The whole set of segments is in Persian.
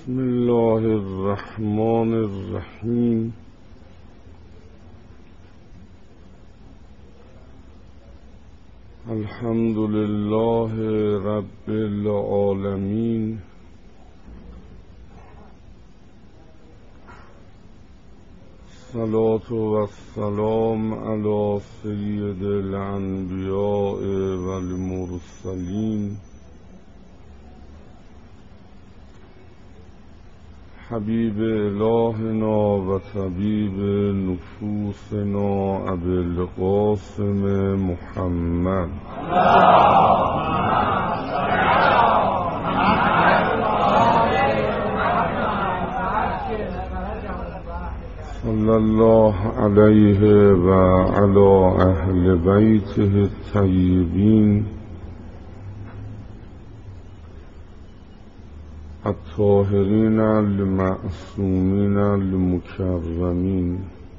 بسم الله الرحمن الرحیم. الحمد لله رب العالمین. الصلاة والسلام علی سید الانبیاء والمرسلین حبیب الهنا و طبیب نفوسنا ابی القاسم محمد صلی الله علیه و علی اهل بیته الطیبین الطاهرین المعصومین المکرمین.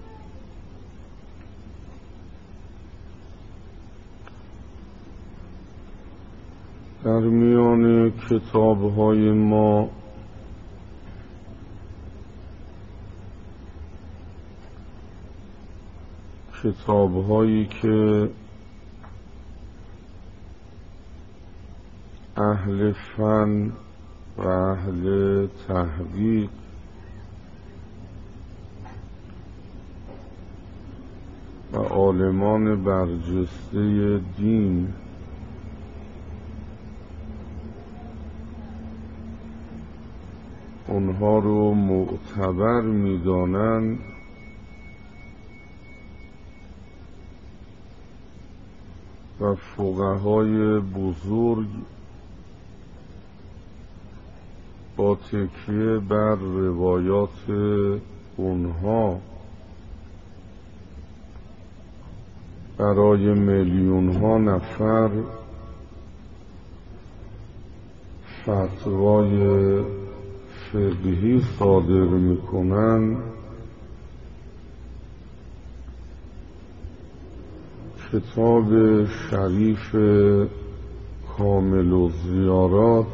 در میان کتاب‌های ما کتاب‌هایی که اهل فن و اهل تحقیق و عالمان برجسته دین اونها رو معتبر می‌دانند و فقهای بزرگ با تکیه بر روایات اونها برای میلیون ها نفر فتوای فقهی صادر میکنن. کتاب شریف کامل الزیارات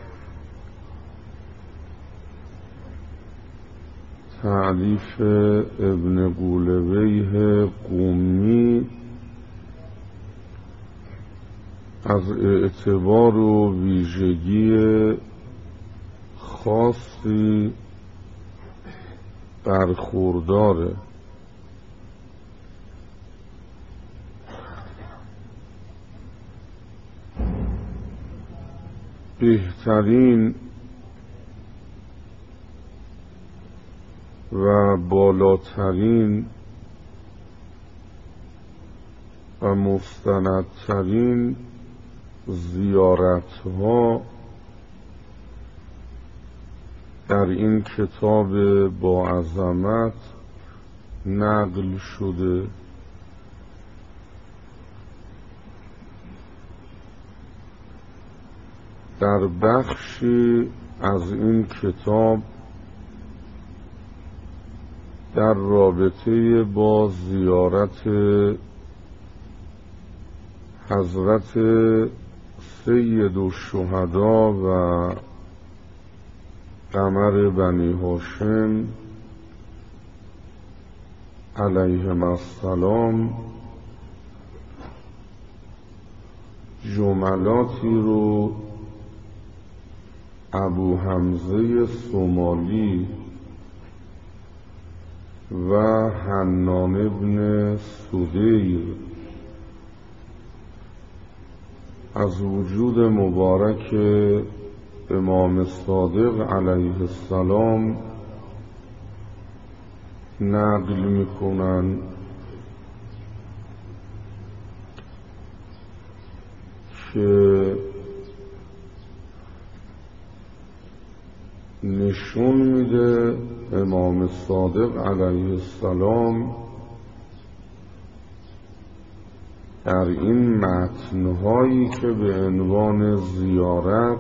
تألیف ابن قولویه قمی از اعتبار و ویژگی خاصی برخورداره. بهترین و بالاترین و مستندترین زیارتها در این کتاب با عظمت نقل شده. در بخشی از این کتاب در رابطه با زیارت حضرت سید الشهدا و قمر بنی هاشم علیهم السلام جملاتی رو ابو حمزه صومالی و حنان ابن سدیر از وجود مبارک امام صادق علیه السلام نقل میکنن که نشون میده امام صادق علیه السلام در این متنهایی که به عنوان زیارت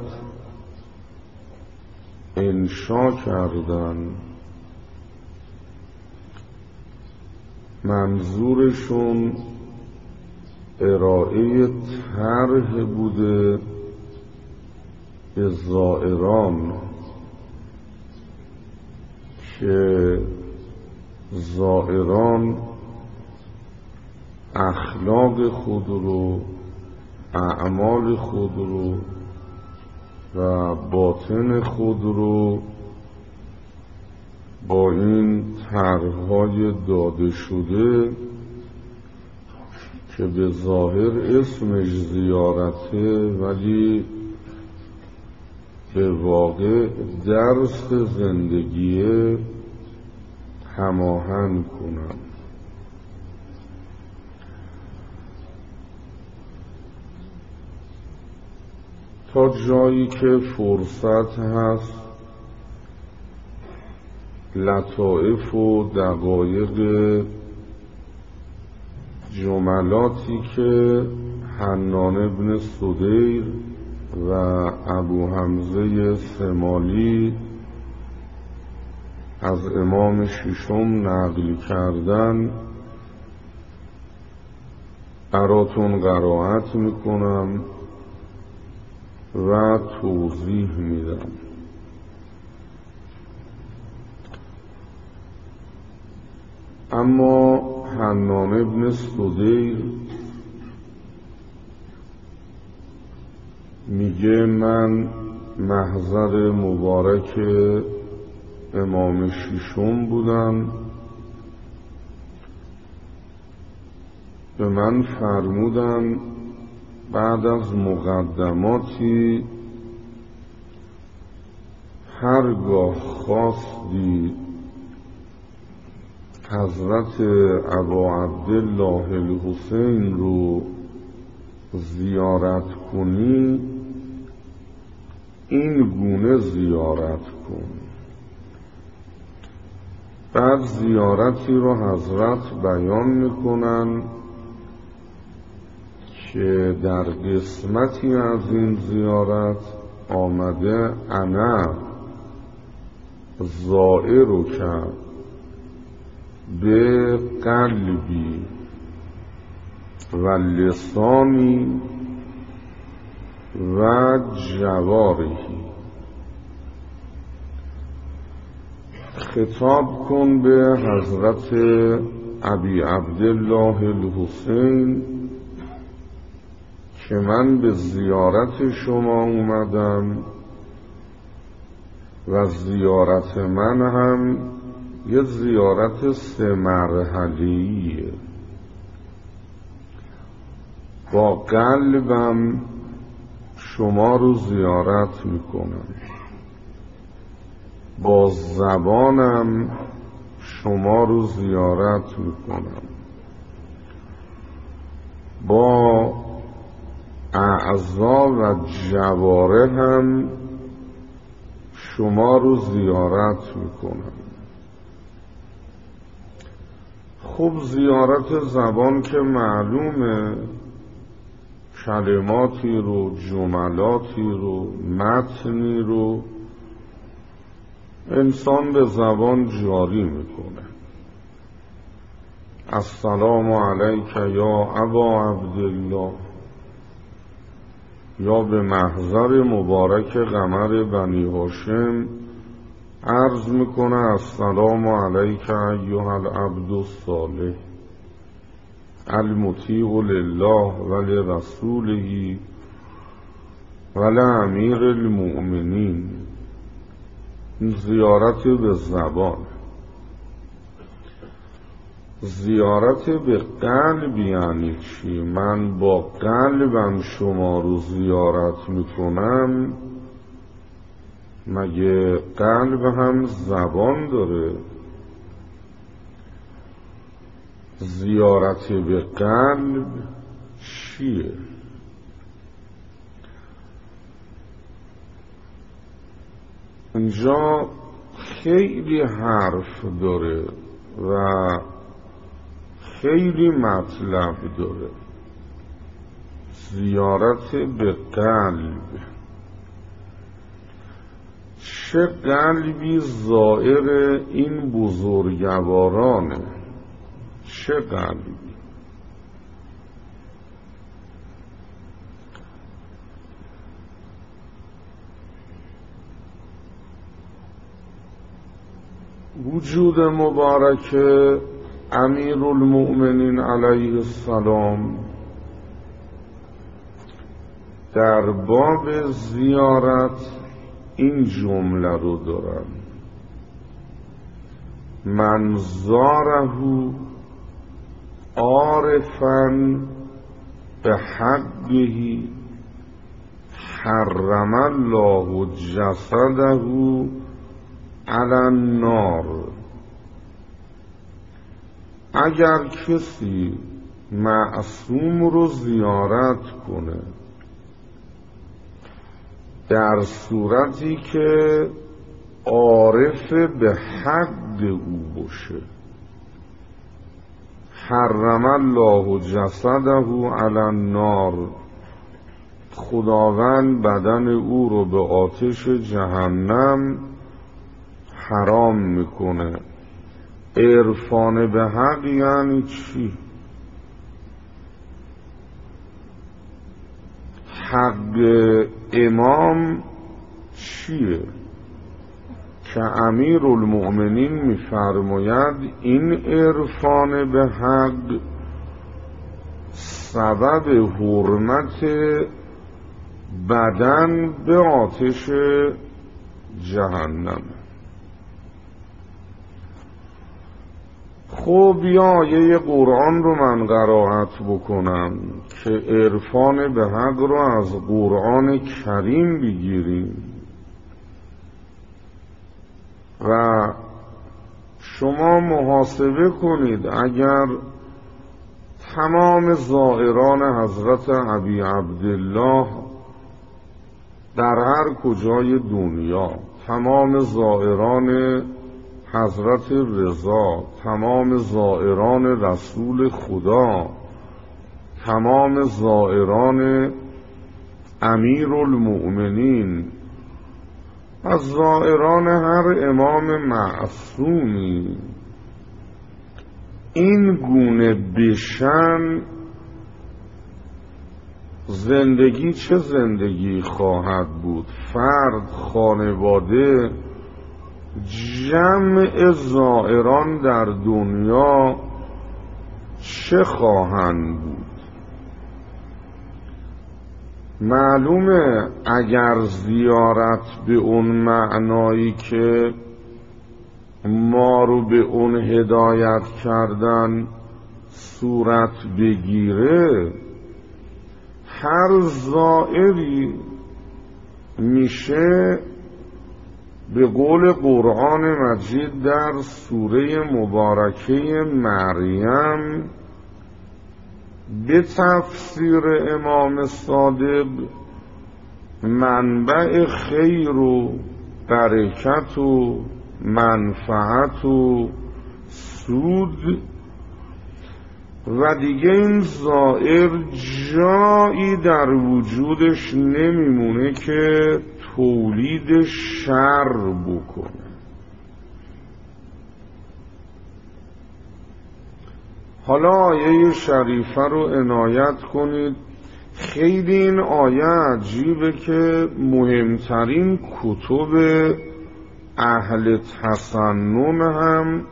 انشا کردن منظورشون ارائه طرح بوده به زائران که زائران اخلاق خود رو، اعمال خود رو و باطن خود رو با این طرح‌های داده شده که به ظاهر اسمش زیارته ولی به واقع درس زندگیه هماهنگ کنم. تا جایی که فرصت هست لطائف و دقایق جملاتی که حنان ابن سدیر و ابو حمزه سمالی از امام ششم نقل کردن براتون قرائت میکنم و توضیح میدم. اما حنان ابن سدیر میگه من محضر مبارک امام ششم بودم، به من فرمودن بعد از مقدماتی هرگاه خواستی حضرت ابا عبدالله الحسین رو زیارت کنی این گونه زیارت کن. بعد زیارتی رو حضرت بیان میکنن که در قسمتی از این زیارت آمده انا زائر کرد به قلبی و لسانی و جوارحی. خطاب کن به حضرت ابی عبدالله الحسین که من به زیارت شما اومدم و زیارت من هم یه زیارت 3 مرحله‌ایه. با قلبم شما رو زیارت میکنم، با زبانم شما رو زیارت میکنم، با اعضا و جوارحم شما رو زیارت میکنم. خب زیارت زبان که معلومه، کلماتی رو، جملاتی رو، متنی رو انسان به زبان جاری میکنه. السلام علیک یا ابا عبدالله، یا به محضر مبارک قمر بنی هاشم عرض میکنه السلام علیک ایها العبد الصالح المطیع لله و لرسوله و لامیر المؤمنین. زیارت به زبان. زیارت به قلب یعنی چی؟ من با قلبم شما رو زیارت میکنم. مگه قلب هم زبان داره؟ زیارت به قلب چیه؟ اینجا خیلی حرف داره و خیلی مطلب داره. زیارت به قلب، چه قلبی زائر این بزرگوارانه، چه قلبی. وجود مبارک امیر المؤمنین علیه السلام در باب زیارت این جمله رو دارن: من زاره عارفا به حقه حرم الله جسده علی النار. اگر کسی معصوم رو زیارت کنه در صورتی که عارف به حق او باشه، حرم الله جسده علی النار، خداوند بدن او رو به آتش جهنم حرام میکنه. عرفان به حق یعنی چی؟ حق امام چیه؟ که امیر المؤمنین میفرماید این عرفان به حق سبب حرمت بدن به آتش جهنم. خب یا آیه قرآن رو من قرائت بکنم که عرفان به حق رو از قرآن کریم بگیریم و شما محاسبه کنید اگر تمام زائران حضرت ابی عبدالله در هر کجای دنیا، تمام زائران حضرت رضا، تمام زائران رسول خدا، تمام زائران امیر المؤمنین، از زائران هر امام معصومی این گونه بشن، زندگی چه زندگی خواهد بود؟ فرد، خانواده، جمع زائران در دنیا چه خواهند بود؟ معلومه اگر زیارت به اون معنایی که ما رو به اون هدایت کردن صورت بگیره، هر زائری میشه به قول قرآن مجید در سوره مبارکه مریم به تفسیر امام صادق منبع خیر و برکت و منفعت و سود، و دیگه این زائر جایی در وجودش نمیمونه که تولید شر بکنه. حالا آیه شریفه رو عنایت کنید. خیلی این آیه عجیبه که مهمترین کتب اهل تسنن هم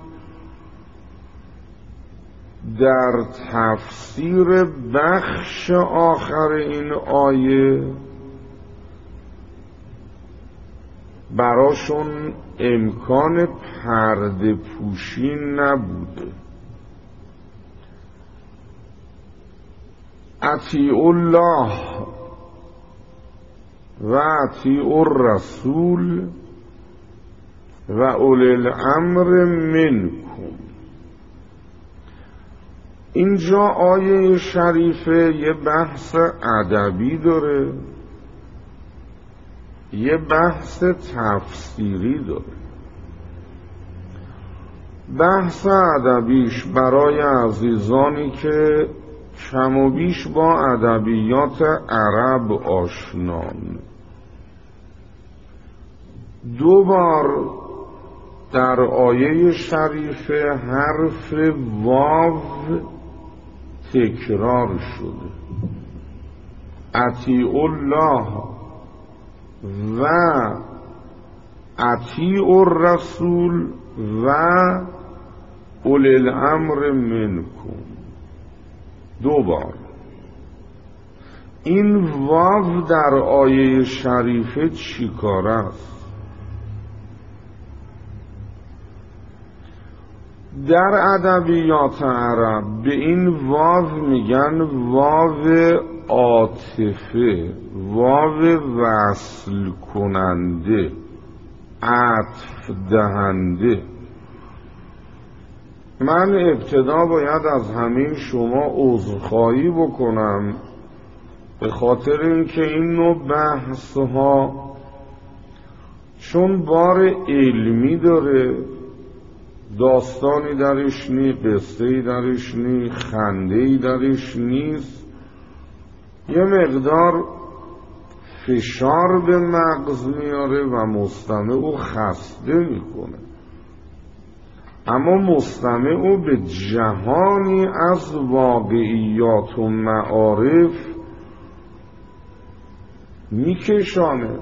در تفسیر بخش آخر این آیه براشون امکان پرده پوشی نبوده. اطیعوا الله و اطیعوا الرسول و اولی الامر منکم. اینجا آیه شریفه یه بحث ادبی داره، یه بحث تفسیری داره. بحث ادبیش برای عزیزانی که کم و بیش با ادبیات عرب آشنان، دو بار در آیه شریفه حرف واو تکرار شده. اطیعوا الله و اطیعوا الرسول و اولی الامر منکم. 2 بار. این واو در آیه شریفه چی کار است؟ در ادبیات عرب به این واو میگن واو عاطفه، واو وصل کننده، عطف دهنده. من ابتدا باید از همین شما عذرخواهی بکنم به خاطر اینکه این نوع بحث ها چون بار علمی داره، داستانی درش نی، قصه‌ای درش نی، خنده‌ای درش نیست، یه مقدار فشار به مغز میاره و مستمع او خسته میکنه. اما مستمع او به جهانی از واقعیات و معارف میکشانه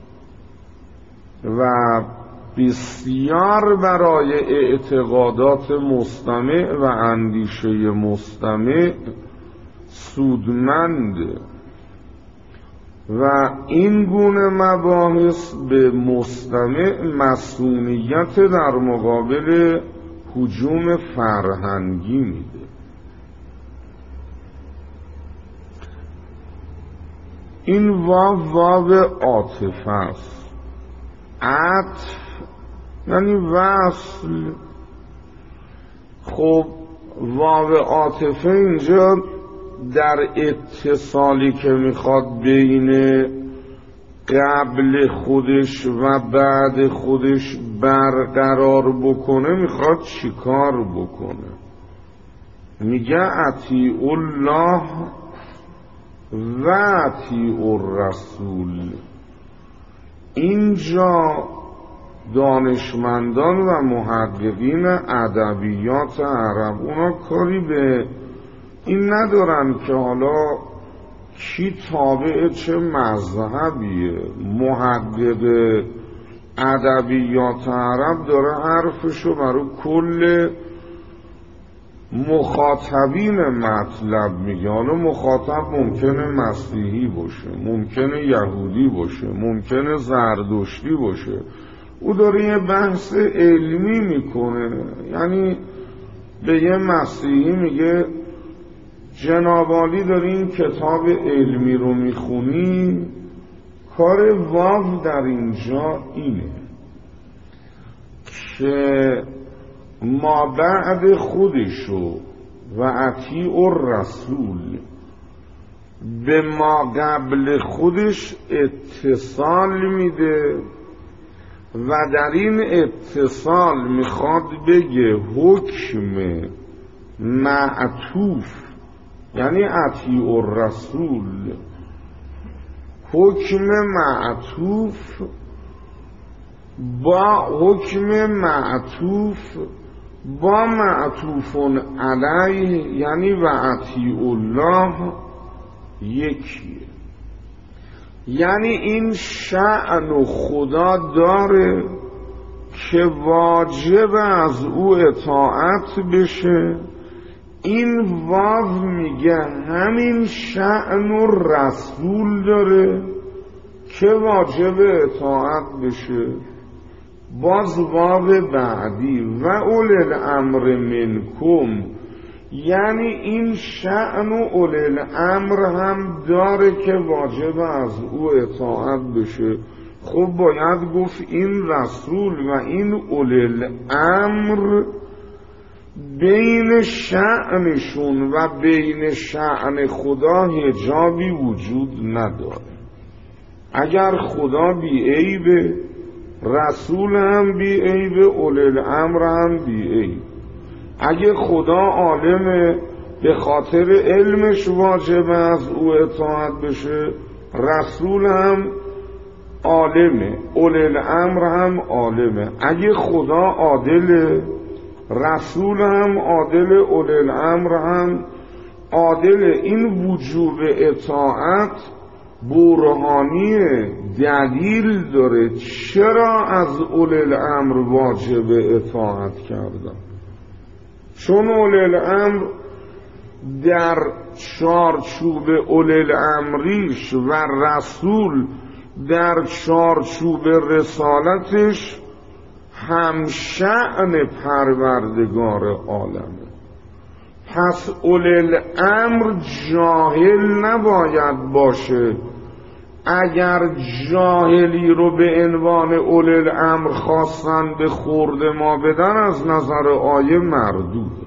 و بسیار برای اعتقادات مستمع و اندیشه مستمع سودمنده و این گونه مباحث به مستمع مسئولیت در مقابل هجوم فرهنگی میده. این واو عاطفه است. عطف یعنی وصل. خب واو عاطفه اینجا در اتصالی که میخواد بین قبل خودش و بعد خودش برقرار بکنه میخواد چیکار بکنه؟ میگه اطیعوا الله و اطیعوا الرسول. اینجا دانشمندان و محققین ادبیات عرب اونا کاری به این ندارن که حالا کی تابع چه مذهبیه. محقق ادبیات عرب داره حرفشو برای کل مخاطبین مطلب میگه. حالا مخاطب ممکنه مسیحی باشه، ممکنه یهودی باشه، ممکنه زردشتی باشه. او داره یه بحث علمی میکنه. یعنی به یه مسیحی میگه جناب عالی داری این کتاب علمی رو میخونی. کار واو در اینجا اینه که ما بعد خودشو و اطیعوا الرسول به ما قبل خودش اتصال میده و در این اتصال میخواد بگه حکم معطوف یعنی اطیعوا الرسول، حکم معطوف با حکم معطوف با معطوف علیه یعنی و اطیعوا الله یکیه. یعنی این شأن خدا داره که واجب از او اطاعت بشه. این واو میگه همین شأن و رسول داره که واجب اطاعت بشه. باز واو بعدی و اولی الامر منکم یعنی این شأن و اولی الامر هم داره که واجب از او اطاعت بشه. خب باید گفت این رسول و این اولی الامر بین شأنشون و بین شأن خدا حجابی وجود نداره. اگر خدا بی عیبه، رسول هم بی عیبه، اولی الامر هم بی عیب. اگه خدا عالمه به خاطر علمش واجب از او اطاعت بشه، رسول هم عالمه، اولی الامر هم عالمه. اگه خدا عادله، رسول هم عادل، اولی الامر هم عادل. این وجوب اطاعت برهانیه، دلیل داره چرا از اولی الامر واجب اطاعت کردن. چون اولی الامر در چارچوب اولی الامریش و رسول در چارچوب رسالتش هم شأن پروردگار عالمه. پس اولی الامر جاهل نباید باشه. اگر جاهلی رو به عنوان اولی الامر خواستن به خورد ما بدن از نظر آیه مردوده.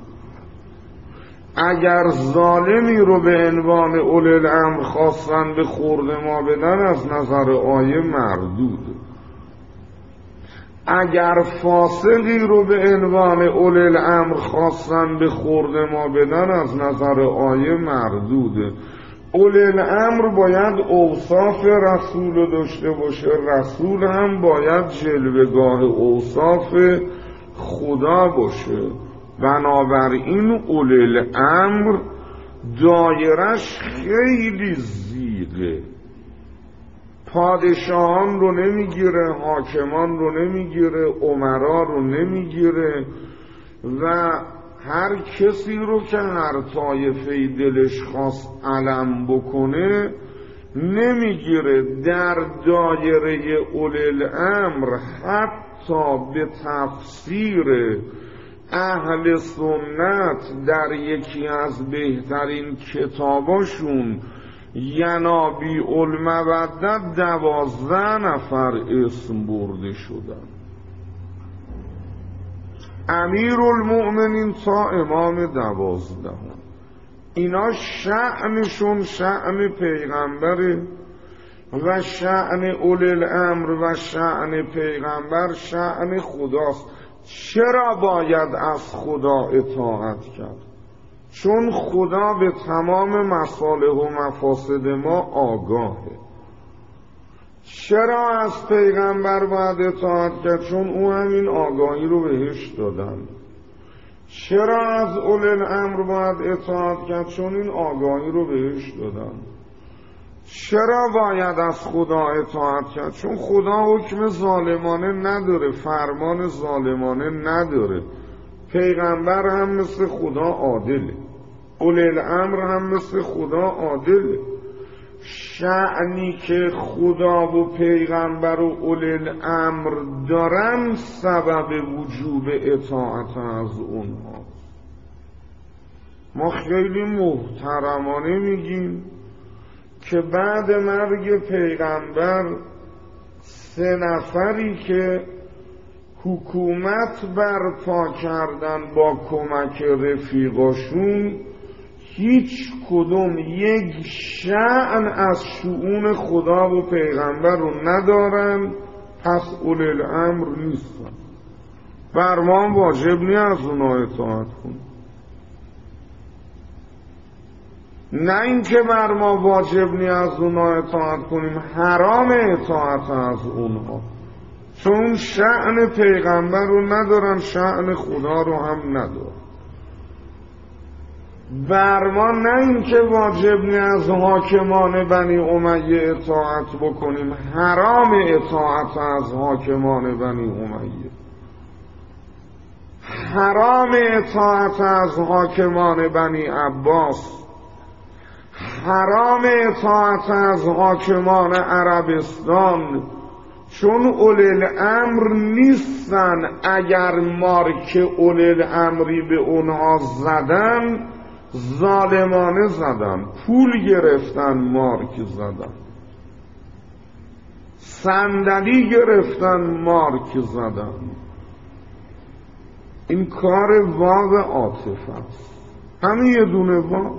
اگر ظالمی رو به عنوان اولی الامر خواستن به خورد ما بدن از نظر آیه مردوده. اگر فاسقی رو به عنوان اولی الامر خواستن به خورد ما بدن از نظر آیه مردوده. اولی الامر باید اوصاف رسول رو داشته باشه، رسول هم باید جلوه‌گاه اوصاف خدا باشه. بنابراین اولی الامر دایرش خیلی زیغه، پادشاهان رو نمیگیره، حاکمان رو نمیگیره، امرا رو نمیگیره و هر کسی رو که هر طایفه دلش خواست علم بکنه نمیگیره. در دایره اولی الامر حتی به تفسیر اهل سنت در یکی از بهترین کتاباشون ینابی المودت 12 نفر اسم برده شدن. امیر المؤمنین تا امام 12. اینا شأنشون شأن پیغمبره و شأن اولی الامر و شأن پیغمبر شأن خداست. چرا باید از خدا اطاعت کرد؟ چون خدا به تمام مصالح و مفاسد ما آگاهه. چرا از پیغمبر باید اطاعت کرد؟ چون او همین آگاهی رو بهش دادن. چرا از اولی الامر باید اطاعت کرد؟ چون این آگاهی رو بهش دادن. چرا باید از خدا اطاعت کرد؟ چون خدا حکم ظالمانه نداره، فرمان ظالمانه نداره. پیغمبر هم مثل خدا عادله، اولی الامر هم مثل خدا عادله. شأنی که خدا و پیغمبر و اولی الامر دارن سبب وجوب اطاعت از اونها. ما خیلی محترمانه میگیم که بعد مرگ پیغمبر 3 نفری که حکومت برپا کردن با کمک رفیقاشون هیچ کدوم یک شأن از شؤون خدا و پیغمبر رو ندارن، پس اولی الامر نیستن. بر ما واجب نیست از اونا اطاعت کنیم. نه اینکه بر ما واجب نیست از اونا اطاعت کنیم، حرام اطاعت از اونها، چون شأن پیغمبر رو ندارن، شأن خدا رو هم ندارن. بر ما نه اینکه واجب نیست از حاکمان بنی امیه اطاعت بکنیم، حرام اطاعت از حاکمان بنی امیه، حرام اطاعت از حاکمان بنی عباس، حرام اطاعت از حاکمان عربستان، چون اولی الامر نیستن. اگر مارک اولی الامری به اونها زدن ظالمانه زدن، پول گرفتن، مارک زدن، صندلی گرفتن، مارک زدن. این کار واو عاطفه است، همین یه دونه واو.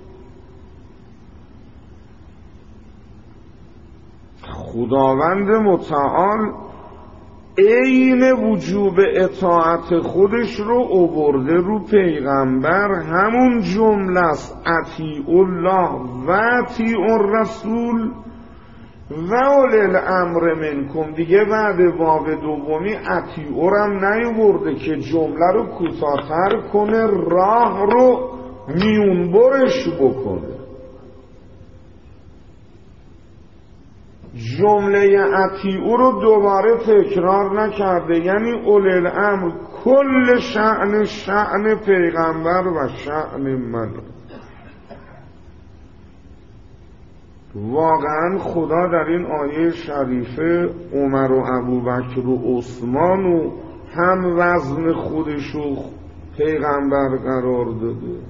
خداوند متعال عین وجوب اطاعت خودش رو آورده رو پیغمبر. همون جمله است اطیعوا الله و اطیعوا الرسول و اولی الامر منکم. دیگه بعد واو دومی اطیعوا هم نیاورده که جمله رو کوتاه‌تر کنه، راه رو میونبرش بکنه. جمله اطیعوا رو دوباره تکرار نکرده، یعنی اولی الامر کل شأن پیغمبر و شأن من. واقعا خدا در این آیه شریفه عمر و ابوبکر و عثمان و هم وزن خودشو پیغمبر قرار داده.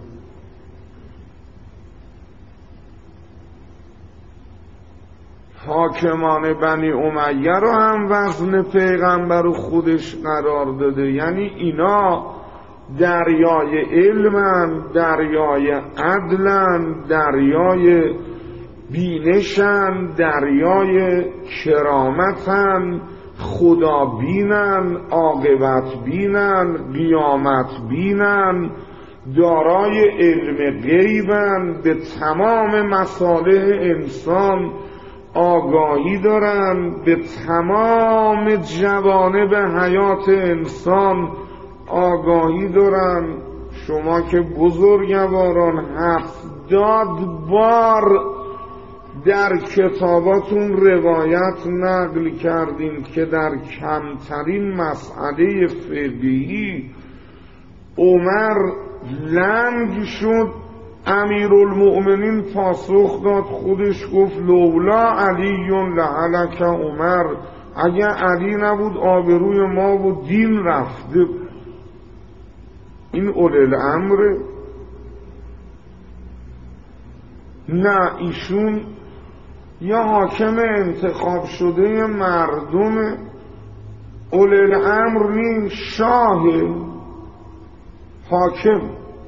حاکمان بنی امیه رو هم وزن پیغمبر و خودش قرار داده، یعنی اینا دریای علمن، دریای عدلن، دریای بینشن، دریای کرامتن، خدا بینن، عاقبت بینن، قیامت بینن، دارای علم غیبن، به تمام مصالح انسان آگاهی دارن، به تمام جوانب حیات انسان آگاهی دارن. شما که بزرگواران 70 بار در کتاباتون روایت نقل کردین که در کمترین مسئله فقهی عمر لنگ شد، امیرالمؤمنین پاسخ داد، خودش گفت لولا علی لهلک عمر، اگه علی نبود آبروی ما و دین رفته. این اولی الامر. نه، ایشون یا حاکم انتخاب شده مردم، اولی الامر نیم، شاه حاکم.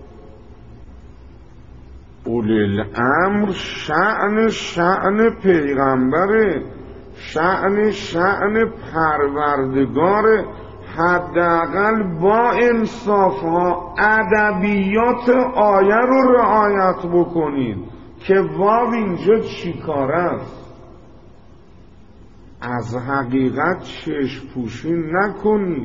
اولی الامر شأن پیغمبره، شأن پروردگاره. حداقل با انصاف ها ادبیات آیه رو رعایت بکنید که واو اینجا چی کار است. از حقیقت چشم پوشی نکنید،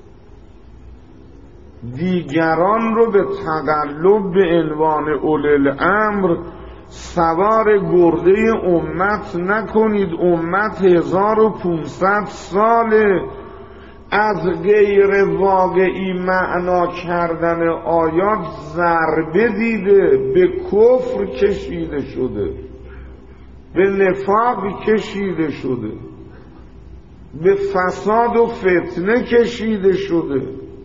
دیگران رو به تقلب به عنوان اولی الامر سوار گرده امت نکنید. امت 1500 ساله از غیر واقعی معنا کردن آیات ضربه دیده، به کفر کشیده شده، به نفاق کشیده شده، به فساد و فتنه کشیده شده.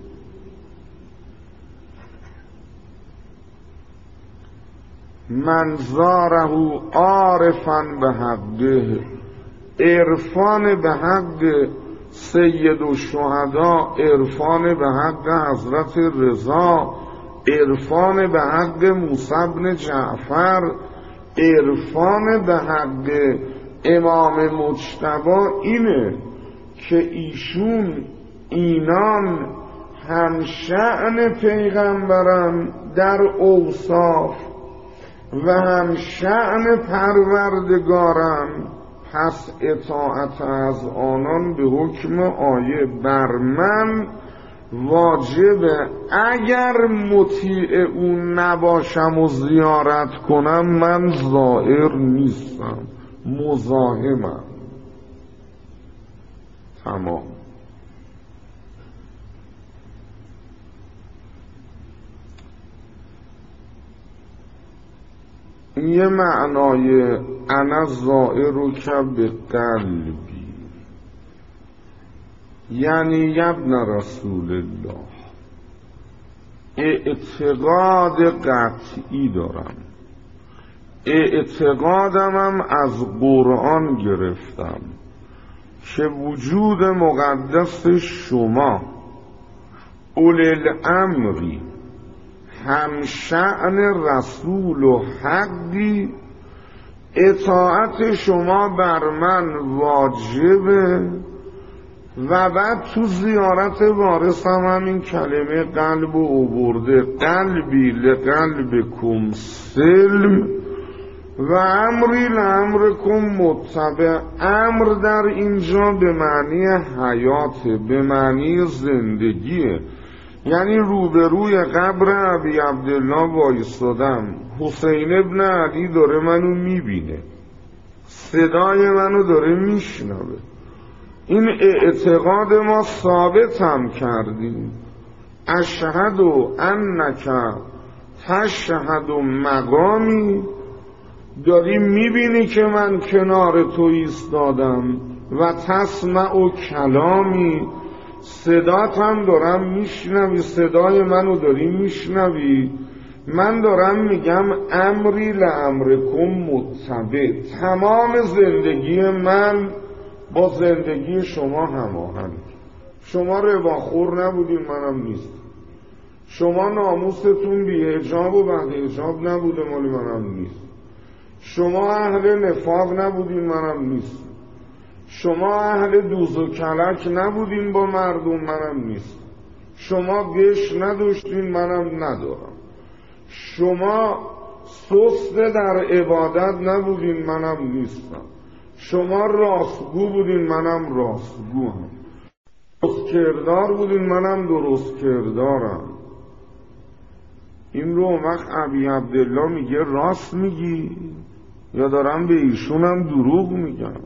من زاره عارفا به حقه، عرفان به حق سید الشهدا، عرفان به حق حضرت رضا، عرفان به حق موسی بن جعفر، عرفان به حق امام مجتبی اینه که ایشون اینان هم شأن پیغمبرن در اوصاف و هم شأن پروردگارن. پس اطاعت از آنان به حکم آیه بر من واجبه. اگر مطیع اون نباشم و زیارت کنم، من زائر نیستم، مزاحمم. تمام. یه معنای انا زائرک به قلبی، یعنی ابن رسول الله، اعتقاد قطعی دارم، اعتقادمم از قرآن گرفتم که وجود مقدس شما اولی الامری هم شأن رسول و حقی، اطاعت شما بر من واجبه. و بعد تو زیارت وارثم همین کلمه قلب و عبرده، قلبی لقلبکم سلم و امری لامرکم متبع. امر در اینجا به معنی حیاته، به معنی زندگیه. یعنی روبروی قبر ابی عبدالله وایستادم، حسین ابن علی داره منو میبینه، صدای منو داره میشنوه. این اعتقاد ما ثابت هم کردیم. اشهد انک تشهد مقامی، داری میبینی که من کنار تو ایستادم، و تسمع کلامی، صدات هم دارم میشنوی، صدای منو داری میشنوی. من دارم میگم امری لامرکم متبع، تمام زندگی من با زندگی شما هماهنگ. شما رباخور نبودین، منم نیست. شما ناموستون بی حجاب و بعد حجاب نبوده، مالی منم نیست. شما اهل نفاق نبودین، منم نیست. شما اهل دوز و کلک نبودین با مردم، منم نیست. شما گش نداشتین، منم ندارم. شما سست در عبادت نبودین، منم نیستم. شما راستگو بودین، منم راستگو هم. درست کردار بودین، منم درست کردارم. این رو وقت ابی عبدالله میگه راست میگی یا دارم به ایشونم دروغ میگم؟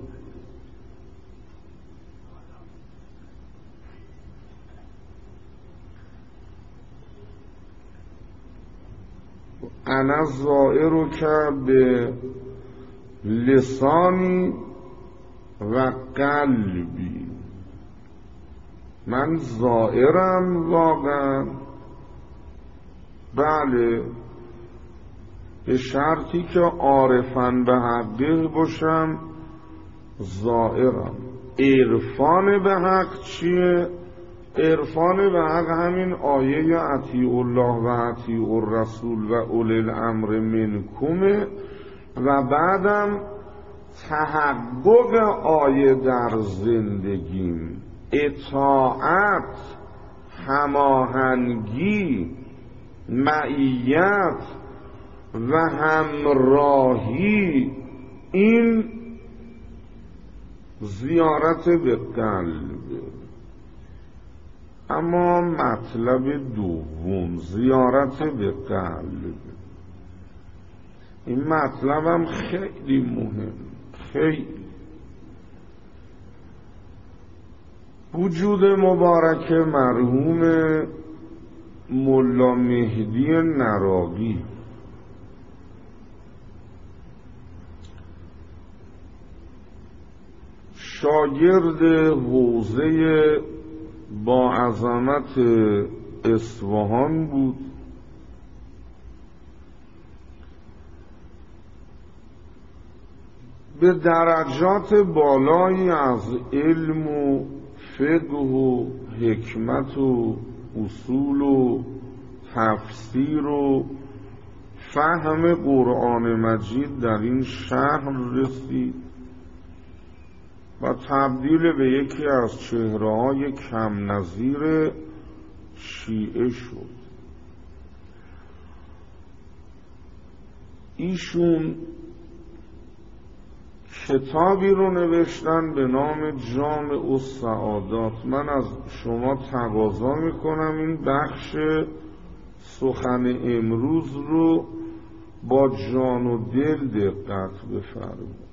انا زائر که به لسانی و قلبی، من زائرم واقعا، بله، به شرطی که عارفن به حقه باشم زائرم. عرفان به حق چیه؟ عرفان به حق همین آیه اطیعوا الله و اطیعوا الرسول و اولی الامر منکم، و بعدم تحقق آیه در زندگیم، اطاعت، هماهنگی، معیت و همراهی. این زیارت به قلب. اما مطلب دوم، زیارت به قلب، این مطلبم خیلی مهم. خیلی وجود مبارک مرحوم ملا مهدی نراقی، شاگرد حوزه با عظمت اصفهان بود. به درجات بالایی از علم و فقه و حکمت و اصول و تفسیر و فهم قرآن مجید در این شهر رسید و تبدیل به یکی از چهره‌های کم نظیر شیعه شد. ایشون کتابی رو نوشتن به نام جامع السعادات. من از شما تقاضا میکنم این بخش سخن امروز رو با جان و دل دقت بفرمایید.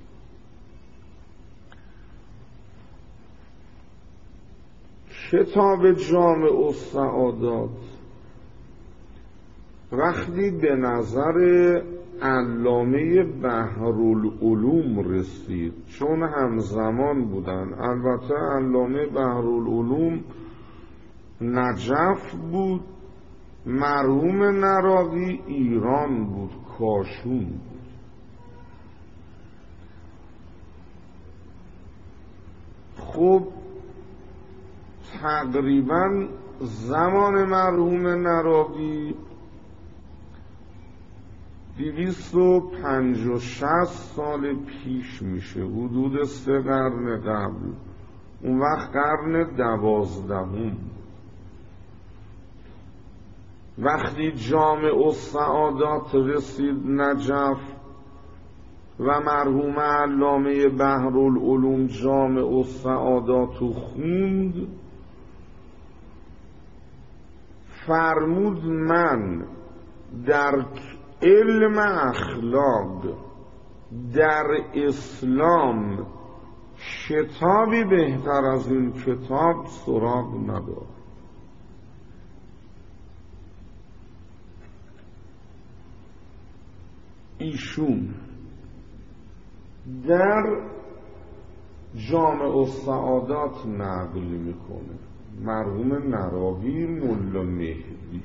کتاب جامع السعادات وقتی به نظر علامه بحرالعلوم رسید، چون همزمان بودن، البته علامه بحرالعلوم نجف بود، مرحوم نراقی ایران بود، کاشون بود. خب تقریبا زمان مرحوم نراقی 250 سال پیش میشه، حدود 3 قرن قبل. اون وقت قرن 12. وقتی جامع السعادات رسید نجف و مرحوم علامه بحرالعلوم جامع السعادات خوند، فرمود من در علم اخلاق در اسلام کتابی بهتر از این کتاب سراغ نداره. ایشون در جامع السعادات نقل میکنه، مرحوم نراقی ملا مهدی.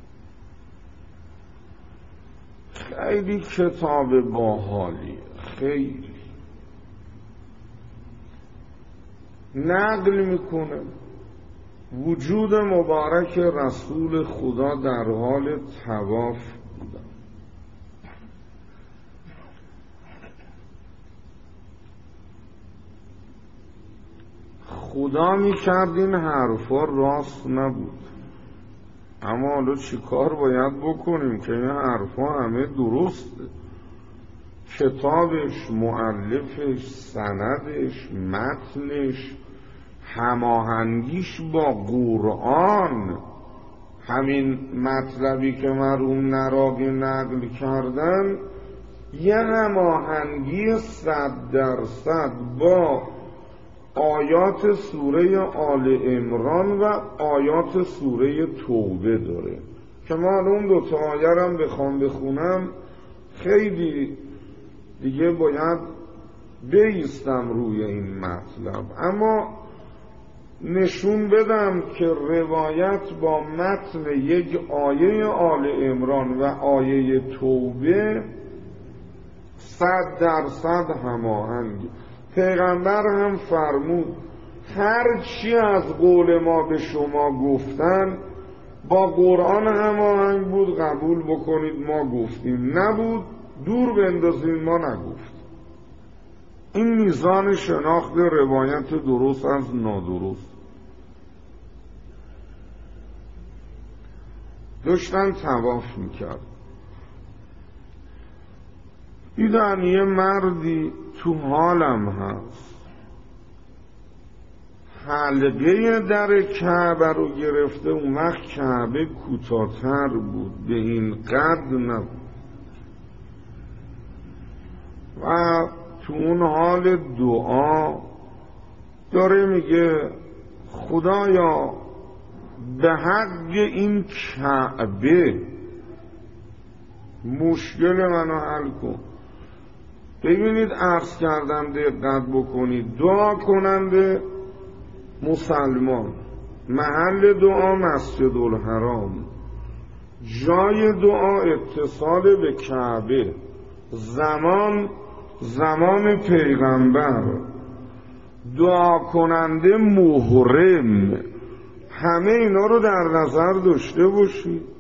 خیلی کتاب باحالیه، خیلی نقل میکنه وجود مبارک رسول خدا در حال طواف بودن. خدا میکرد این حرفا راست نبود، اما حالا چی کار باید بکنیم که این حرفا همه درسته؟ کتابش، مؤلفش، سندش، متنش، هماهنگیش با قرآن، همین مطلبی که مرحوم نراقی نقل کردن یه هماهنگی 100% با آیات سوره آل عمران و آیات سوره توبه داره که من اون دوتا آیه هم بخوام بخونم خیلی دیگه باید بیستم روی این مطلب، اما نشون بدم که روایت با متن یک آیه آل عمران و آیه توبه 100% هماهنگ. پیغمبر هم فرمود هر چی از قول ما به شما گفتن با قرآن هماهنگ بود قبول بکنید، ما گفتیم، نبود دور بندازیم، ما نگفت. این میزان شناخت روایت درست از نادرست. داشتن طواف میکرد، دیدن یه مردی تو حالم هست حلقه در کعبه رو گرفته. اون وقت کعبه کوتاه‌تر بود، به این قد نبود و تو اون حال دعا داره میگه خدایا به حق این کعبه مشکل منو حل کن. ببینید عرض کردم دقت بکنید، دعا کننده مسلمان، محل دعا مسجد الحرام، جای دعا اتصال به کعبه، زمان پیغمبر، دعا کننده محرم، همه اینا رو در نظر داشته باشید.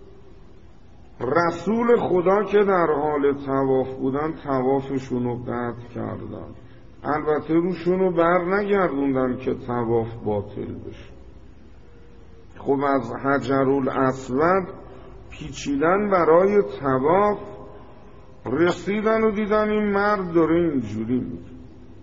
رسول خدا که در حال طواف بودن طوافشون رو قطع کردن، البته روشون رو بر نگردوندن که طواف باطل بشه. خب از حجرالاسود پیچیدن برای طواف، رسیدن و دیدن این مرد داره اینجوری میگه،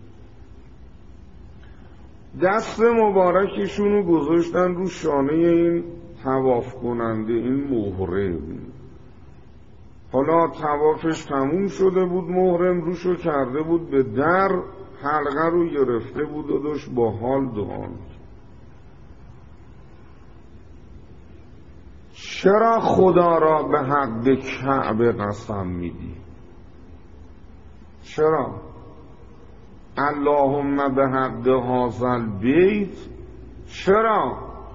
دست مبارکشون رو گذاشتن رو شانه این طواف کننده، این محرم. حالا طوافش تموم شده بود، محرم روشو کرده بود به در، حلقه رو گرفته بود و داشت با حال دعا می‌کرد. چرا خدا را به حق کعبه قسم میدی؟ چرا؟ اللهم به حق هذا البیت. چرا؟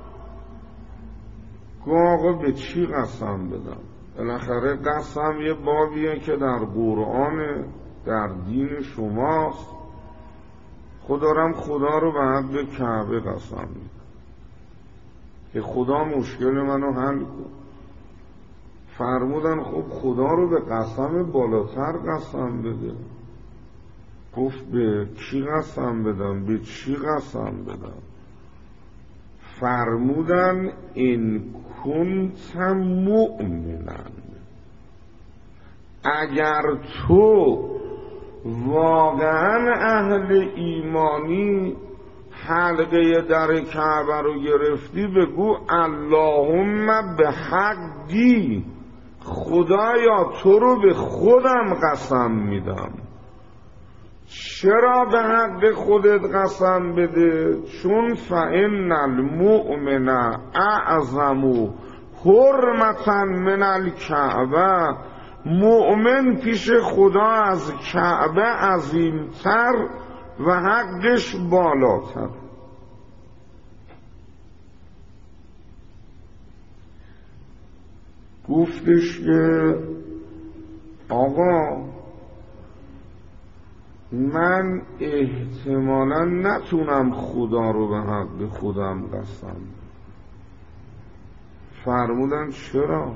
آقا به چی قسم بدم؟ بالاخره قسم یه بابیه که در قرآن، در دین شماست. خدا رو به حق کعبه قسم میدم که خدا مشکل منو حل کن. فرمودن خب خدا رو به قسم بالاتر قسم بده. گفت به کی قسم بدم؟ به چی قسم بدم؟ فرمودن این کنت مؤمنا، اگر تو واقعا اهل ایمانی حلقه در کعبه رو گرفتی بگو اللهم به حقی، خدایا تو رو به خودم قسم میدم. چرا به حق خودت قسم بده؟ چون فإن المؤمن اعظم حرمتا من الکعبه، مؤمن پیش خدا از کعبه عظیمتر و حقش بالاتر. گفتش که آقا من احتمالا نتونم خدا رو به حق خودم قسم. فرمودن چرا؟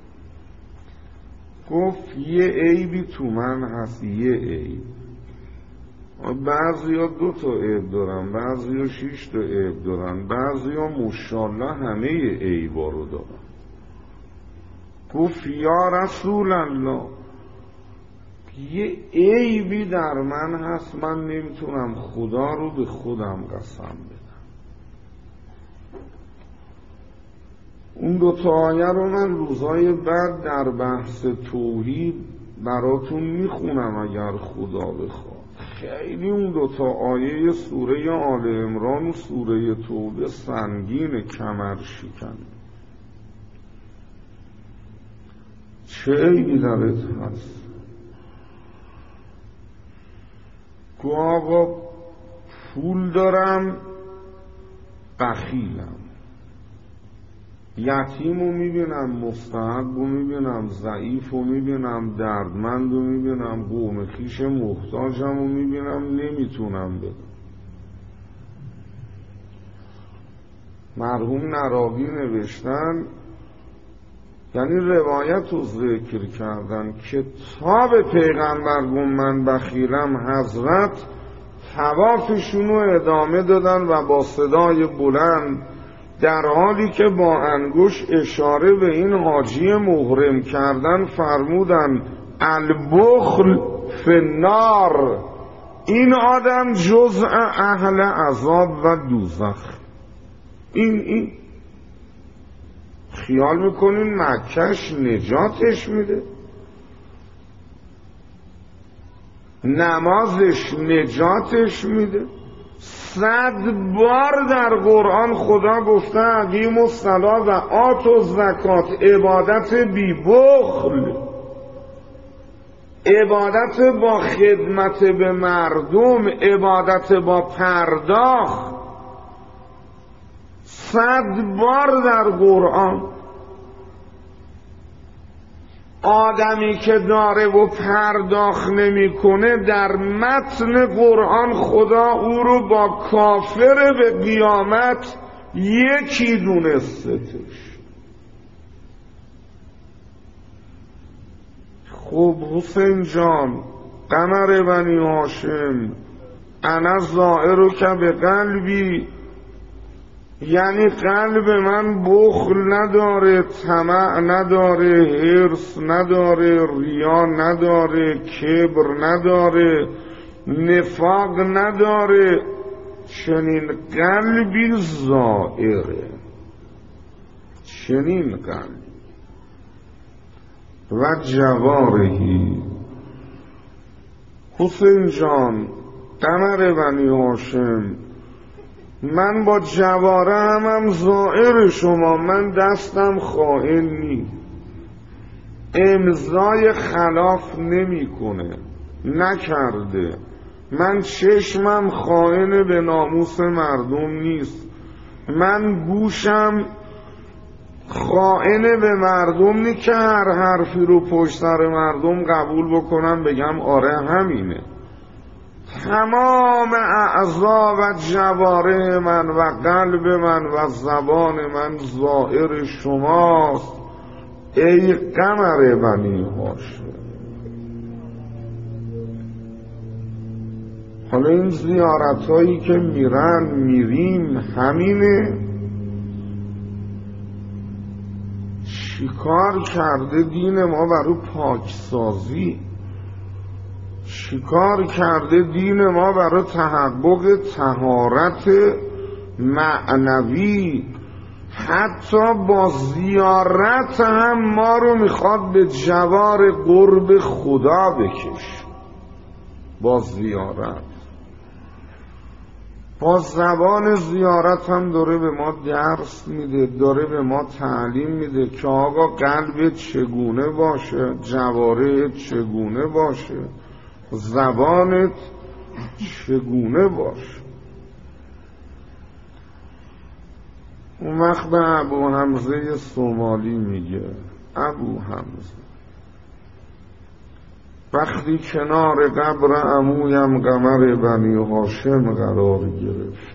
گفت یه عیبی تو من هست، یه عیب. بعضی ها 2 تا عیب دارن، بعضی ها 6 تا عیب دارن، بعضی ها مشالله همه عیبا رو دارن. گفت یا رسول الله یه عیبی در من هست، من نمیتونم خدا رو به خودم قسم بدم. اون 2 تا آیه رو من روزهای بعد در بحث توحید براتون میخونم اگر خدا بخواد. خیلی اون 2 تا آیه سوره آل عمران و سوره توبه سنگین، کمر شکن. چه عیبی درت هست؟ گو آقا پول دارم، بخیلم، یتیم رو میبینم، مستحق رو میبینم، ضعیف رو میبینم، دردمند رو میبینم، قوم خویش محتاجم رو میبینم، نمیتونم بدم. مرحوم نراقی نوشتن، یعنی روایت رو ذکر کردن که تا به پیغمبر گفت من بخیلم، حضرت طوافشون رو ادامه دادن و با صدای بلند در حالی که با انگشت اشاره به این حاجی محرم کردن فرمودن البخل فی النار، این آدم جزء اهل عذاب و دوزخ. این خیال میکنین مکهش نجاتش میده؟ نمازش نجاتش میده؟ 100 بار در قرآن خدا گفته اقیموا الصلاة و آتوا الزکات، عبادت بی بخل، عبادت با خدمت به مردم، عبادت با پرداخت. 100 بار در قرآن. آدمی که داره و پرداخت نمیکنه، در متن قرآن خدا او رو با کافر به قیامت یکی دونستش. خب حسین جان، قمر بنی هاشم، انا زائر که به قلبی، یعنی قلب من بخل نداره، طمع نداره، حرص نداره، ریا نداره، کبر نداره، نفاق نداره، چنین قلبی زائره، چنین قلبی. و جوارهی، حسین جان، قمر بنی هاشم، من با جواره هم زائر شما، من دستم خائن نیست، امضای خلاف نمیکنه، نکرده، من چشمم خائن به ناموس مردم نیست، من گوشم خائن به مردم نیست که هر حرفی رو پشت سر مردم قبول بکنم بگم آره همینه. تمام اعضا و جواره من و قلب من و زبان من زائر شماست ای قمر بنی هاشم. حالا این زیارت هایی که میریم همینه. چیکار کرده دین ما برای پاکسازی؟ چیکار کرده دین ما برای تحقق طهارت معنوی؟ حتی با زیارت هم ما رو میخواد به جوار قرب خدا بکش. با زیارت با زبان زیارت هم داره به ما درس میده، داره به ما تعلیم میده که آقا قلبت چگونه باشه، جوارحت چگونه باشه، زبانت چگونه باشه. اون وقت به ابو حمزه صومالی میگه ابو حمزه وقتی کنار قبر عمویم قمر بنی هاشم قرار گرفت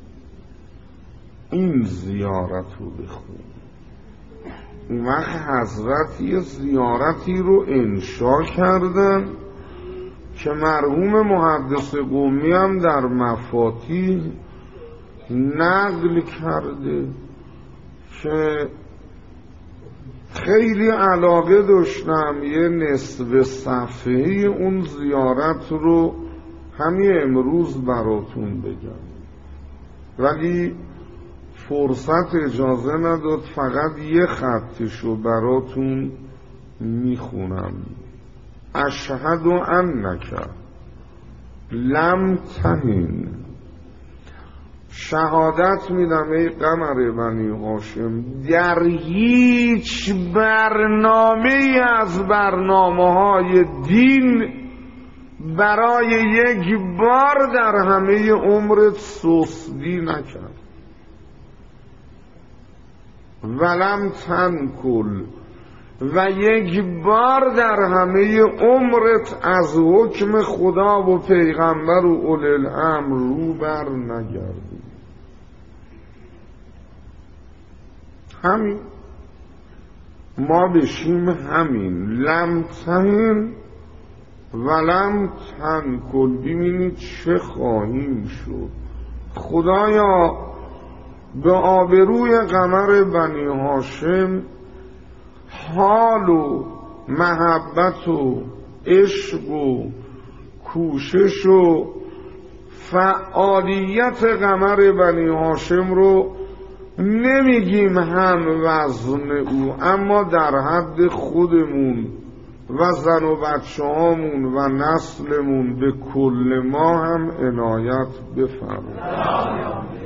این زیارت رو بخون. اون وقت حضرت یه زیارتی رو انشا کردن که مرحوم محدث قمی هم در مفاتیح نقل کرده که خیلی علاقه داشتم یه نصف صفحه اون زیارت رو همین امروز براتون بگم، ولی فرصت اجازه نداد، فقط یه خطشو براتون میخونم. اشهد انک لم تهن، شهادت میدم ای قمر بنی هاشم در هیچ برنامه از برنامه‌های دین برای یک بار در همه عمرت سستی نکرد. ولم تنکل، و یک بار در همه عمرت از حکم خدا و پیغمبر و اولی الامر رو بر نگردی. همین ما بشیم همین لم تهن ولم تنکل. ببینید چه خواهیم شد. خدایا به آبروی قمر بنی هاشم حال و محبت و عشق و کوشش و فعالیت قمر بنی هاشم رو نمیگیم هم وزن او، اما در حد خودمون و زن و بچه هامون و نسلمون به کل ما هم عنایت بفرمایید.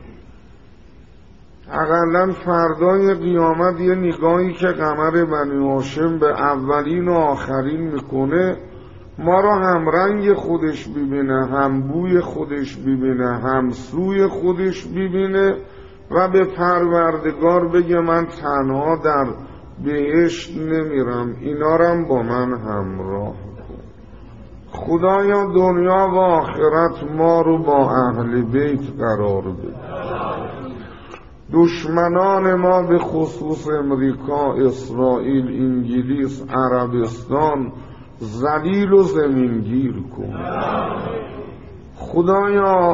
اقلا فردای قیامت یه نگاهی که قمر بنی هاشم به اولین و آخرین میکنه ما را هم رنگ خودش ببینه، هم بوی خودش ببینه، هم سوی خودش ببینه و به پروردگار بگه من تنها در بهشت نمیرم، اینا رم با من همراه کن. خدایا دنیا و آخرت ما رو با اهل بیت قرار بده. دشمنان ما به خصوص امریکا، اسرائیل، انگلیس، عربستان ذلیل و زمینگیر کن. خدایا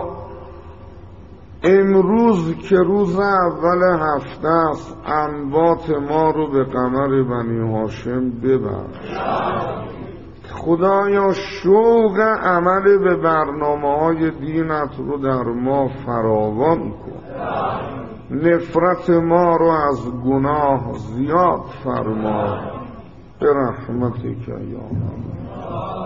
امروز که روز اول هفته است انبات ما رو به قمر بنی هاشم ببخش. خدایا شوق عمل به برنامه‌های دینت رو در ما فراوان کن. نفرت ما رو از گناه زیاد فرما به رحمتک یا الله.